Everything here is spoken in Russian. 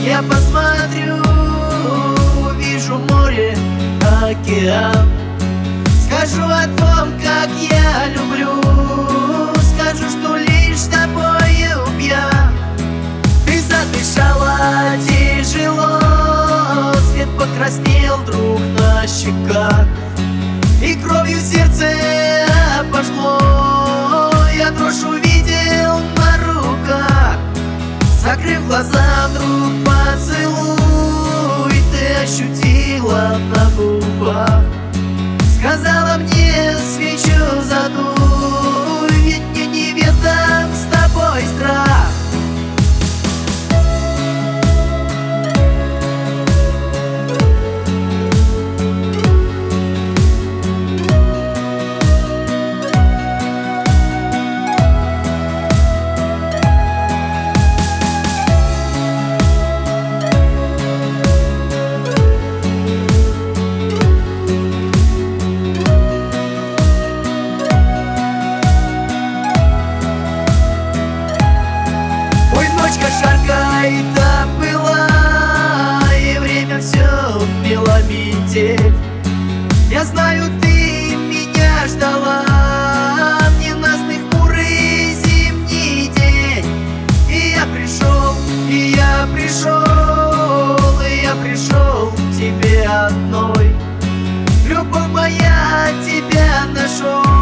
Я посмотрю, увижу море, океан. Скажу о том, как я люблю, скажу, что лишь с тобою пьян. Ты задышала тяжело, свет покраснел вдруг на щеках, и кровью сердце пошло. Я дрожь увидел на руках, закрыв глаза, вдруг поцелуй ты ощутила на губах. Сказала мне, свечу задуй, ведь мне неведом с тобой страх. Жарко было, и время все мело метель. Я знаю, ты меня ждала в ненастный хмурый зимний день. И я пришел, и я пришел, и я пришел к тебе одной. Любовь моя, тебя нашел.